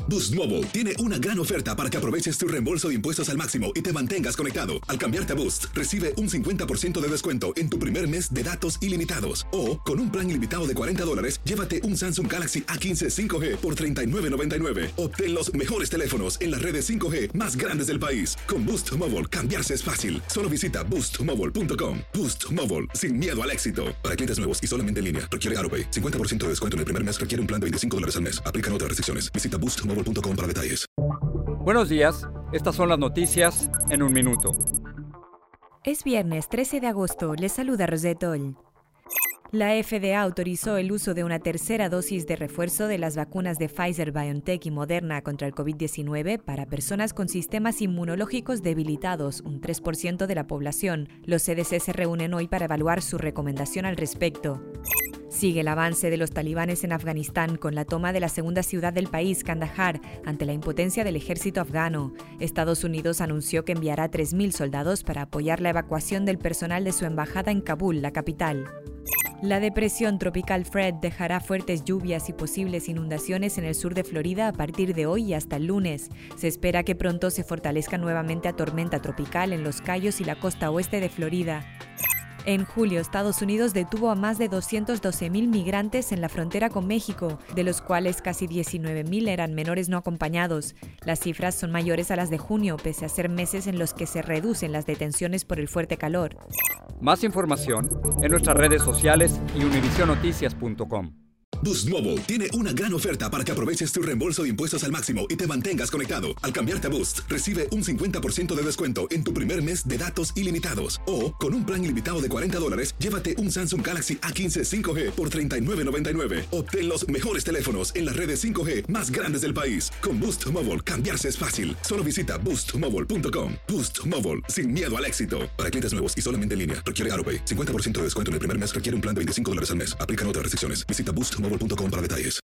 Boost Mobile tiene una gran oferta para que aproveches tu reembolso de impuestos al máximo y te mantengas conectado. Al cambiarte a Boost, recibe un 50% de descuento en tu primer mes de datos ilimitados. O, con un plan ilimitado de $40, llévate un Samsung Galaxy A15 5G por $39.99. Obtén los mejores teléfonos en las redes 5G más grandes del país. Con Boost Mobile, cambiarse es fácil. Solo visita boostmobile.com. Boost Mobile, sin miedo al éxito. Para clientes nuevos y solamente en línea, requiere AroPay. 50% de descuento en el primer mes requiere un plan de $25 al mes. Aplican otras restricciones. Visita boostmobile.com para detalles. Buenos días, estas son las noticias en un minuto. Es viernes 13 de agosto, les saluda Rosette Oll. La FDA autorizó el uso de una tercera dosis de refuerzo de las vacunas de Pfizer, BioNTech y Moderna contra el COVID-19 para personas con sistemas inmunológicos debilitados, un 3% de la población. Los CDC se reúnen hoy para evaluar su recomendación al respecto. Sigue el avance de los talibanes en Afganistán con la toma de la segunda ciudad del país, Kandahar, ante la impotencia del ejército afgano. Estados Unidos anunció que enviará 3.000 soldados para apoyar la evacuación del personal de su embajada en Kabul, la capital. La depresión tropical Fred dejará fuertes lluvias y posibles inundaciones en el sur de Florida a partir de hoy y hasta el lunes. Se espera que pronto se fortalezca nuevamente a tormenta tropical en los Cayos y la costa oeste de Florida. En julio, Estados Unidos detuvo a más de 212.000 migrantes en la frontera con México, de los cuales casi 19.000 eran menores no acompañados. Las cifras son mayores a las de junio, pese a ser meses en los que se reducen las detenciones por el fuerte calor. Más información en nuestras redes sociales y univisionoticias.com. Boost Mobile tiene una gran oferta para que aproveches tu reembolso de impuestos al máximo y te mantengas conectado. Al cambiarte a Boost, recibe un 50% de descuento en tu primer mes de datos ilimitados. O, con un plan ilimitado de $40, llévate un Samsung Galaxy A15 5G por $39.99. Obtén los mejores teléfonos en las redes 5G más grandes del país. Con Boost Mobile, cambiarse es fácil. Solo visita boostmobile.com. Boost Mobile, sin miedo al éxito. Para clientes nuevos y solamente en línea, requiere AroPay. 50% de descuento en el primer mes requiere un plan de $25 al mes. Aplican otras restricciones. Visita boostmobile.com para detalles.